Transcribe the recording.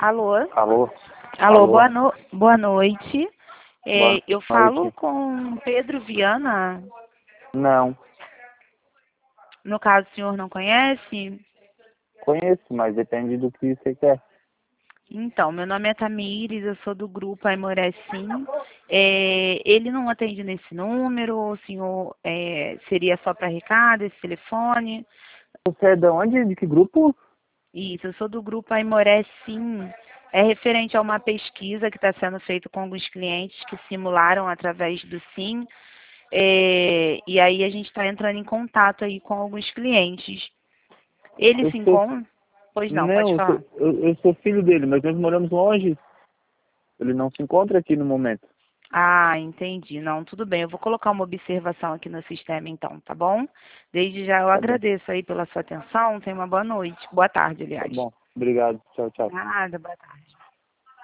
Alô? Alô? Alô, Alô? boa noite. Boa Eu falo noite. com Pedro Viana. Não, No caso, o senhor não conhece? conheço, mas depende do que você quer. Então, meu nome é Tamires, eu sou do grupo Aimoré Sim. Ele não atende nesse número, o senhor seria só para recado, esse telefone? Você é de onde? De que grupo? Isso, eu sou do grupo Aimoré Sim. É referente a uma pesquisa que está sendo feita com alguns clientes que simularam através do Sim. E aí a gente está entrando em contato aí com alguns clientes. Ele Eu se sou... encontra? Pois não, Não, pode falar. eu sou filho dele, mas nós moramos longe. Ele não se encontra aqui no momento. Ah, entendi. Não, tudo bem. Eu vou colocar uma observação aqui no sistema então, tá bom? Desde já eu Tá bom, agradeço aí pela sua atenção. Tenha uma boa noite. Boa tarde, tá aliás. bom. Obrigado. Tchau, tchau. Nada, boa tarde.